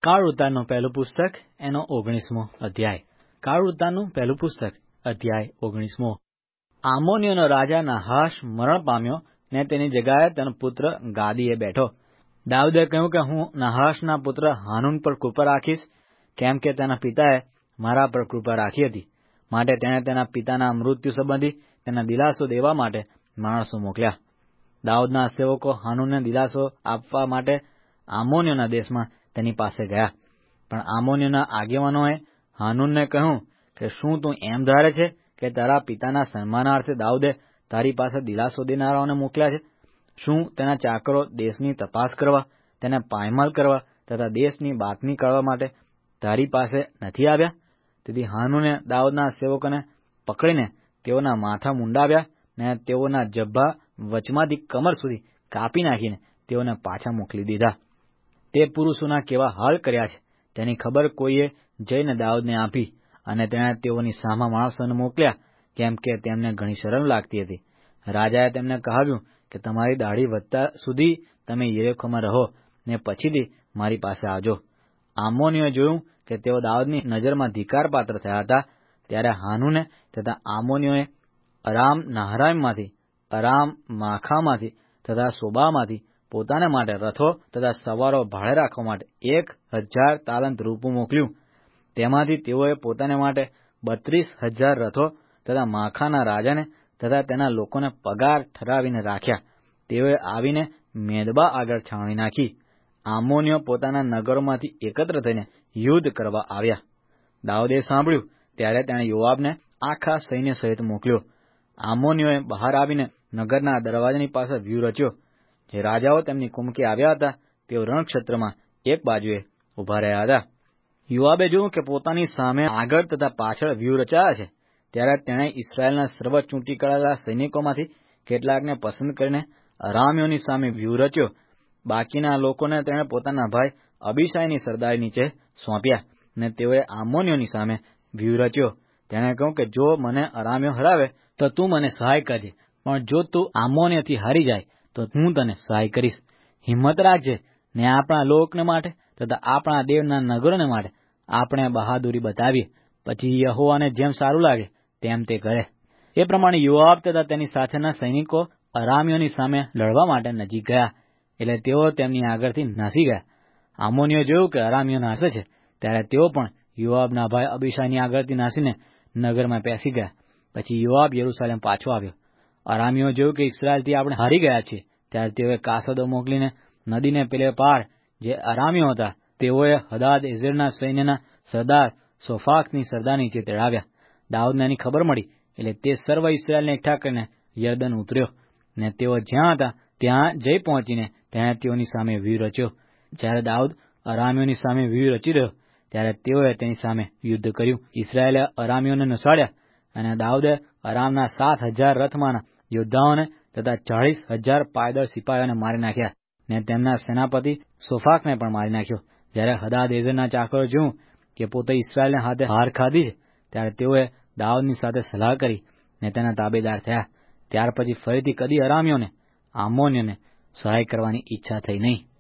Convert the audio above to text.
કાળ ઉતારનું પહેલું પુસ્તક એનો 19મો અધ્યાય. કાળ ઉતારનું પહેલું પુસ્તક અધ્યાય 19મો. આમોનીયોનો રાજા નાહાશ મરણ પામ્યો ને તેની જગ્યાએ તેનો પુત્ર ગાદીએ બેઠો. દાઉદે કહ્યું કે હું નાહાશના પુત્ર હાનૂન પર કૃપા રાખીશ, કેમ કે તેના પિતાએ મારા પર કૃપા રાખી હતી. માટે તેણે તેના પિતાના મૃત્યુ સંબંધી તેના દિલાસો દેવા માટે માણસો મોકલ્યા. દાઉદના સેવકો હાનૂનને દિલાસો આપવા માટે આમોનીયોના દેશમાં તેની પાસે ગયા. પણ આમોનીયોના આગેવાનોએ હાનૂનને કહ્યું કે શું તું એમ ધારે છે કે તારા પિતાના સન્માનાર્થે દાઉદે તારી પાસે દિલાસો દેનારાઓને મોકલ્યા છે? શું તેના ચાકરો દેશની તપાસ કરવા, તેને પાયમાલ કરવા તથા દેશની બાતમી કાઢવા માટે તારી પાસે નથી આવ્યા? તેથી હાનૂને દાઉદના સેવકોને પકડીને તેઓના માથા મુંડાવ્યા ને તેઓના જબ્બા વચમાંથી કમર સુધી કાપી નાખીને તેઓને પાછા મોકલી દીધા. તે પુરુષોના કેવા હાલ કર્યા છે તેની ખબર કોઈએ જઈને દાઉદને આપી, અને તેણે તેઓની સામા માણસોને મોકલ્યા, કેમ કે તેમને ઘણી શરમ લાગતી હતી. રાજાએ તેમને કહાવ્યું કે તમારી દાઢી વધતા સુધી તમે યરીખોમાં રહો ને પછીથી મારી પાસે આવજો. આમોનીઓએ જોયું કે તેઓ દાઉદની નજરમાં ધિક્કારપાત્ર થયા હતા, ત્યારે હાનૂને તથા આમોનીઓએ અરામ નહારાઈમમાંથી, અરામ માખામાંથી તથા સોબામાંથી પોતાને માટે રથો તથા સવારો ભાડે રાખવા માટે 1,000 તાલંત રૂપું મોકલ્યું. તેમાંથી તેઓએ પોતાને માટે 32,000 રથો તથા માખાના રાજાને તથા તેના લોકોને પગાર ઠરાવીને રાખ્યા. તેઓએ આવીને મેદબા આગળ છાવણી નાખી. આમોનીઓ પોતાના નગરોમાંથી એકત્ર થઈને યુદ્ધ કરવા આવ્યા. દાઉદે સાંભળ્યું ત્યારે તેણે યોઆબને આખા સૈન્ય સહિત મોકલ્યો. આમોનીઓએ બહાર આવીને નગરના દરવાજાની પાસે વ્યૂહ રચ્યો. જે રાજાઓ તેમની કુમકે આવ્યા હતા તેઓ રણક્ષેત્રમાં એક બાજુએ ઉભા રહ્યા હતા. યોઆબે જોયું કે પોતાની સામે આગળ તથા પાછળ વ્યૂહ રચાયા છે. ત્યારે તેણે ઇસ્રાયેલના સર્વ ચૂંટી કરાયેલા સૈનિકોમાંથી કેટલાકને પસંદ કરીને અરામીઓની સામે વ્યૂહ રચ્યો. બાકીના લોકોને તેણે પોતાના ભાઈ અબીશાયની સરદારી નીચે સોંપ્યા, ને તેઓએ આમોનીઓની સામે વ્યૂહ રચ્યો. તેણે કહ્યું કે જો મને અરામીઓ હરાવે તો તું મને સહાય કરજે, પણ જો તું આમોનીઓથી હારી જાય તો હું તને સહાય કરીશ. હિંમત રાખજે ને આપણા લોકને માટે તથા આપણા દેવના નગરોને માટે આપણે બહાદુરી બતાવીએ. પછી યહોવાને જેમ સારું લાગે તેમ તે કરે. એ પ્રમાણે યોઆબ તથા તેની સાથેના સૈનિકો અરામીઓની સામે લડવા માટે નજીક ગયા, એટલે તેઓ તેમની આગળથી નાસી ગયા. આમોનીઓ જોયું કે અરામીઓ નાસે છે, ત્યારે તેઓ પણ યોઆબના ભાઈ અબીશાયની આગળથી નાસીને નગરમાં પેસી ગયા. પછી યોઆબ યરૂશાલેમ પાછો આવ્યો. અરામીઓ જોયું કે ઇસ્રાયેલથી આપણે હારી ગયા છીએ, ત્યારે તેઓએ કાસદો મોકલીને નદીને પેલે પાર જે અરામીઓ હતા તેઓએ હદાદ એઝેરના સૈન્યના સરદાર સોફાકની સરદાર નીચે તેડાવ્યા. દાઉદને એની ખબર મળી, એટલે તે સર્વ ઇસ્રાયેલને એકઠા કરીને યરદન ઉતર્યો, ને તેઓ જ્યાં હતા ત્યાં જઈ પહોંચીને તેણે તેઓની સામે વ્યૂહ રચ્યો. જ્યારે દાઉદ અરામીઓની સામે વ્યૂહ રચી રહ્યો ત્યારે તેઓએ તેની સામે યુદ્ધ કર્યું. ઇસ્રાયેલે અરામીઓને નસાડ્યા, અને દાઉદે અરામના 7,000 રથમાંના યોદ્ધાઓને તથા 40,000 પાયદળ સિપાહીઓને મારી નાખ્યા, ને તેમના સેનાપતિ સોફાકને પણ મારી નાખ્યો. જ્યારે હદાદેઝરના ચાકરો જોયું કે પોતે ઇસ્રાયેલને હાથે હાર ખાધી છે, ત્યારે તેઓએ દાઉદની સાથે સલાહ કરી ને તેના તાબેદાર થયા. ત્યાર પછી ફરીથી કદી અરામીઓને આમોનીઓને સહાય કરવાની ઈચ્છા થઈ નહીં.